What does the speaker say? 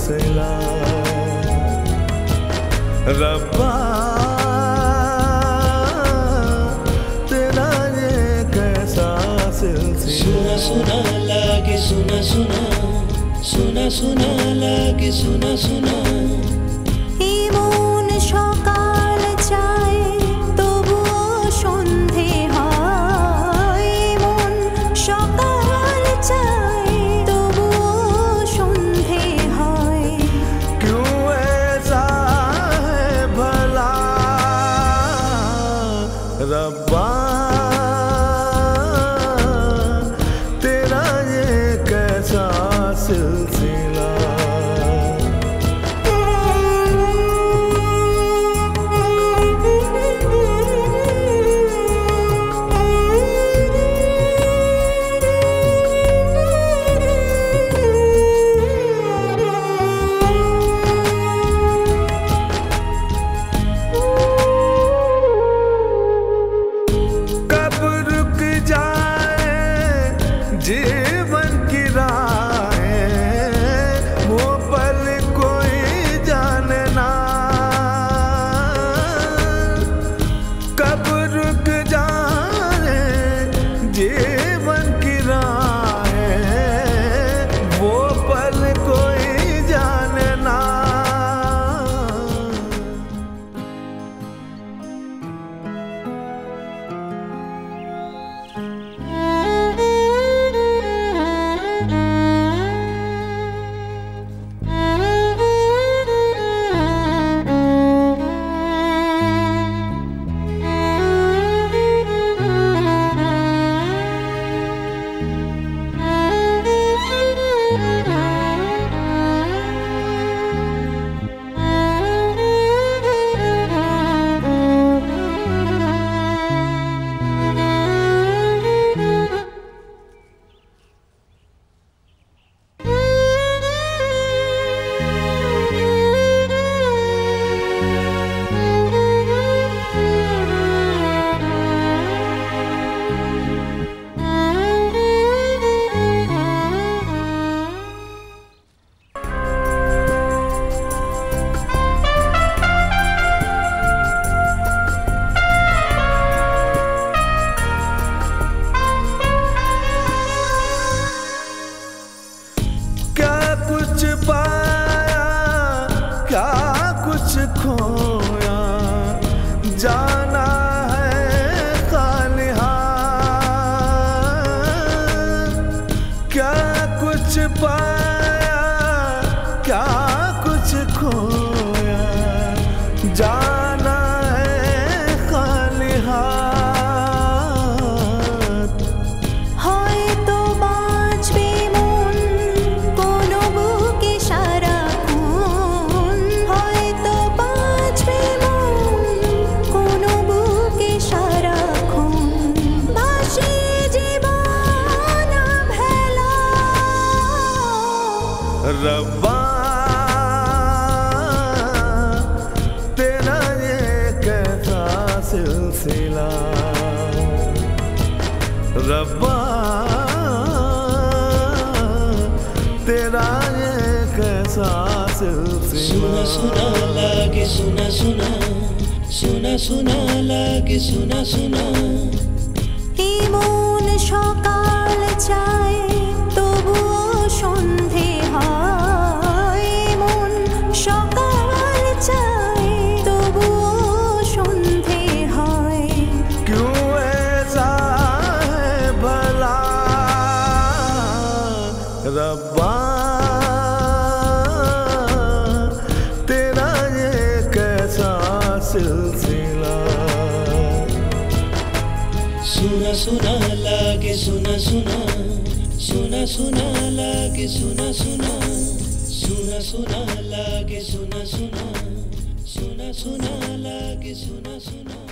सिलसिला। रब्बा तेरा ये कैसा सिलसिला। सुना सुना लागे सुना सुना, सुना सुना लागे सुना सुना। এমন সকাল চাই তবুও সন্ধে হয়, এমন সকাল চাই তবুও সন্ধে হয়। क्यों ऐसा है भला रब्बा तेरा ये कैसा सिलसिला। जीवन की राहें वो पल कोई जाने ना, कब रुक जाए जीवन की राहें वो पल कोई जाने ना। कुछ पाया क्या कुछ खोया, जाना है खाली हाथ। क्या कुछ पाया क्या कुछ खोया, जाना है खाली हाथ। হয়তো বাঁচবে মন কোনো বুকে সারাক্ষণ, হয়তো বাঁচবে মন কোনো বুকে সারাক্ষণ। ভাসে জীবন ভেলা रब्बा तेरा ये कैसा सिलसिला। रब्बा तेरा ये कैसा सिलसिला। सुना सुना लागे सुना सुना, सुना सुना लागे सुना सुना। এমন সকাল চাই তবুও সন্ধে হয়, এমন সকাল চাই তবুও সন্ধে হয়। क्यों ऐसा है भला रब्बा तेरा ये कैसा सिलसिला। सुना सुना लागे सुना सुना, सुना सुना लागे सुना सुना। सुना सुना लागे सुना सुना, सुना सुना लागे सुना सुना।